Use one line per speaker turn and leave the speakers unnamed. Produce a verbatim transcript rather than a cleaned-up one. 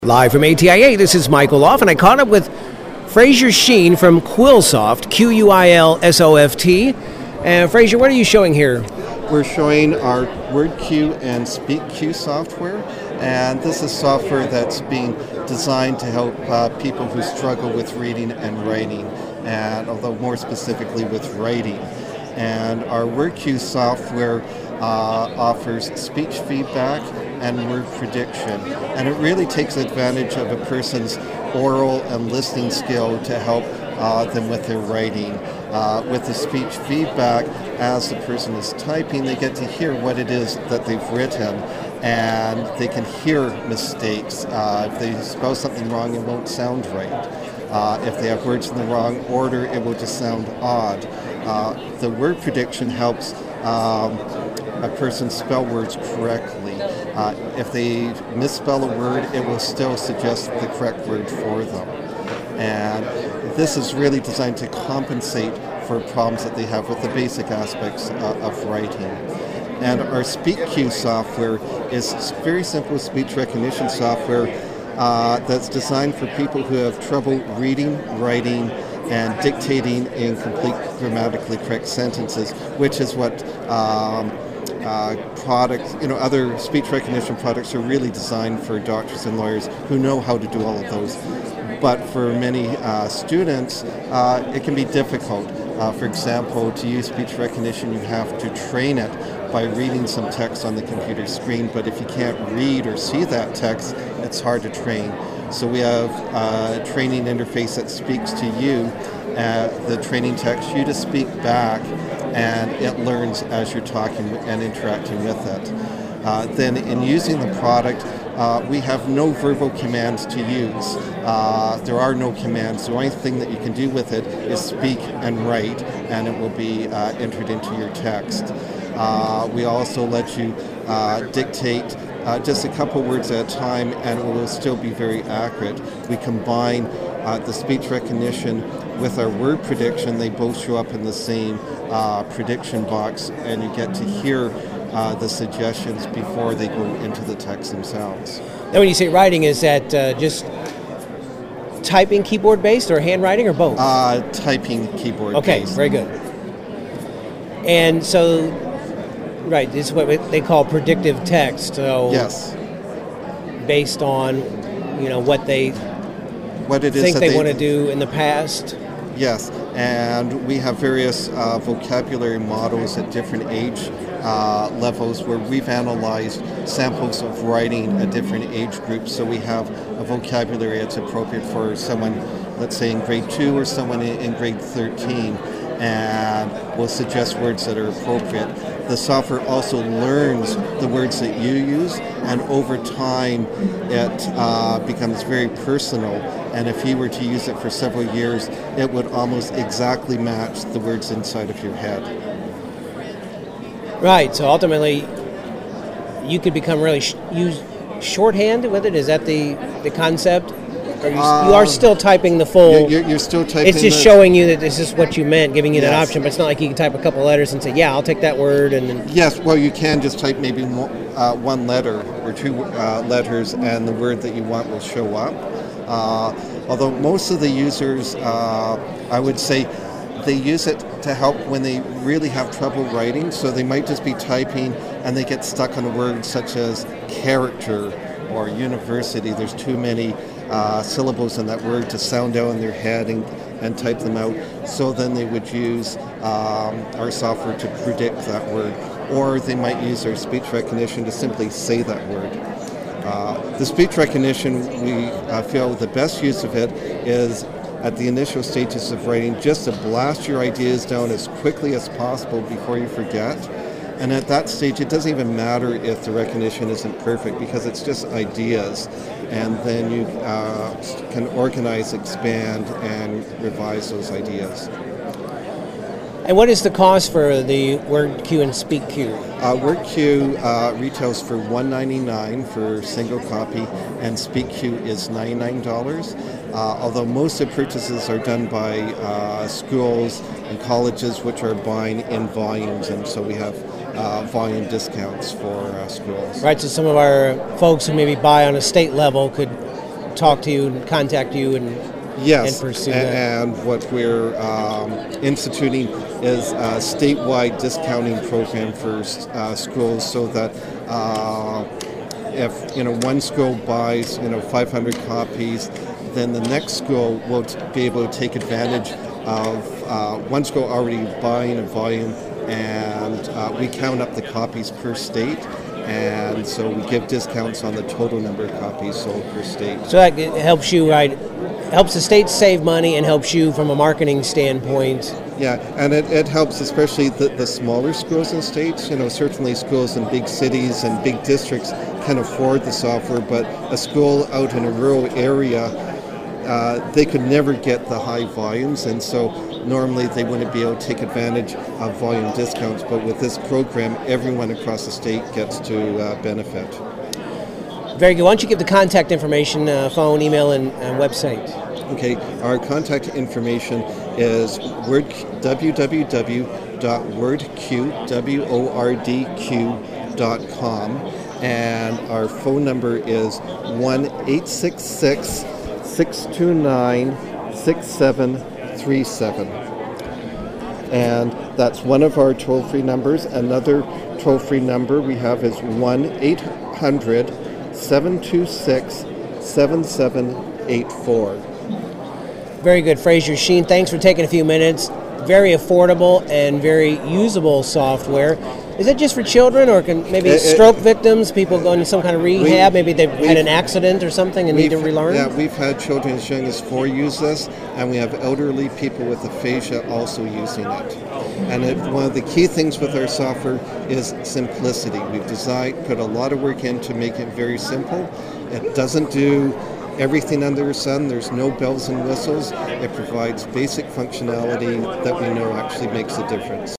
Live from A T I A, this is Michael Loff, and I caught up with Fraser Sheen from Quillsoft, Q U I L S O F T. And Fraser, what are you showing here?
We're showing our WordQ and SpeakQ software, and this is software that's being designed to help uh, people who struggle with reading and writing, and although more specifically with writing. And our WordQ software uh, offers speech feedback and word prediction, and it really takes advantage of a person's oral and listening skill to help uh, them with their writing. Uh, with the speech feedback, as the person is typing, they get to hear what it is that they've written, and they can hear mistakes. Uh, if they spell something wrong, it won't sound right. Uh, if they have words in the wrong order, it will just sound odd. Uh, the word prediction helps um, a person spell words correctly. Uh, if they misspell a word, it will still suggest the correct word for them. And this is really designed to compensate for problems that they have with the basic aspects uh, of writing. And our SpeakQ software is very simple speech recognition software uh, that's designed for people who have trouble reading, writing, and dictating in complete grammatically correct sentences, which is what um, uh, products, you know, other speech recognition products are really designed for doctors and lawyers who know how to do all of those. But for many uh, students, uh, it can be difficult. Uh, for example, to use speech recognition, you have to train it by reading some text on the computer screen, but if you can't read or see that text, it's hard to train. So we have a training interface that speaks to you, uh, the training text, you to speak back, and it learns as you're talking and interacting with it. Uh, then in using the product, uh, we have no verbal commands to use. Uh, there are no commands. The only thing that you can do with it is speak and write, and it will be uh, entered into your text. Uh, we also let you uh, dictate uh, just a couple words at a time, and it will still be very accurate. We combine uh, the speech recognition with our word prediction. They both show up in the same uh, prediction box, and you get to hear uh, the suggestions before they go into the text themselves.
Now when you say writing, is that uh, just typing keyboard based or handwriting or both?
Uh, typing keyboard
okay,
based.
Very good. And so, right, this is what they call predictive text. So
yes.
Based on, you know, what they
what it is
think
that
they,
they
want to do in the past.
Yes, and we have various uh, vocabulary models at different age uh, levels where we've analyzed samples of writing at different age groups. So we have a vocabulary that's appropriate for someone, let's say in grade two, or someone in grade thirteen, and will suggest words that are appropriate. The software also learns the words that you use, and over time it uh, becomes very personal. And if you were to use it for several years, it would almost exactly match the words inside of your head.
Right, so ultimately you could become really sh- use shorthand with it? Is that the, the concept? Or you, uh, you are still typing the full...
You're, you're still typing
It's just
the,
showing you that this is what you meant, giving you
yes.
that option, but it's not like you can type a couple letters and say, yeah, I'll take that word, and then...
Yes, well, you can just type maybe one, uh, one letter or two uh, letters, and the word that you want will show up. Uh, although most of the users, uh, I would say, they use it to help when they really have trouble writing, so they might just be typing and they get stuck on a word such as character or university. There's too many uh, syllables in that word to sound out in their head and, and type them out. So then they would use um, our software to predict that word, or they might use our speech recognition to simply say that word. Uh, the speech recognition, we uh, feel the best use of it is at the initial stages of writing, just to blast your ideas down as quickly as possible before you forget. And at that stage, it doesn't even matter if the recognition isn't perfect, because it's just ideas. And then you uh, can organize, expand, and revise those ideas.
And what is the cost for the WordQ and SpeakQ?
Uh, WordQ uh, retails for one hundred ninety-nine dollars for single copy, and SpeakQ is ninety-nine dollars. Uh, although most of the purchases are done by uh, schools and colleges, which are buying in volumes, and so we have uh, volume discounts for uh, schools.
Right, so some of our folks who maybe buy on a state level could talk to you and contact you and
Yes,
and pursue
a-
that.
and what we're um, instituting is a statewide discounting program for uh, schools, so that uh, if you know one school buys you know five hundred copies, then the next school will t- be able to take advantage of uh, one school already buying a volume, and uh, we count up the copies per state. And so we give discounts on the total number of copies sold per state.
So that it helps you, right? Helps the state save money and helps you from a marketing standpoint.
Yeah, and it, it helps especially the, the smaller schools in states. You know, certainly schools in big cities and big districts can afford the software, but a school out in a rural area, uh, they could never get the high volumes, and so normally they wouldn't be able to take advantage of volume discounts. But with this program, everyone across the state gets to uh, benefit.
Very good. Why don't you give the contact information, uh, phone, email, and uh, website?
Okay, our contact information is word, w w w dot wordq dot com, and our phone number is one eight six six, six two nine, six seven three seven. And that's one of our toll-free numbers. Another toll-free number we have is one eight hundred, seven two six, seven seven eight four.
Very good, Fraser Sheen. Thanks for taking a few minutes. Very affordable and very usable software. Is it just for children, or can maybe
It- it-
stroke victims, people going to some kind of rehab?
We-
maybe they've had
we've-
an accident or something and need to
We've-
relearn?
Yeah, we've had children as young as four use this, and we have elderly people with aphasia also using it. And it, one of the key things with our software is simplicity. We've designed, put a lot of work in to make it very simple. It doesn't do everything under the sun. There's no bells and whistles. It provides basic functionality that we know actually makes a difference.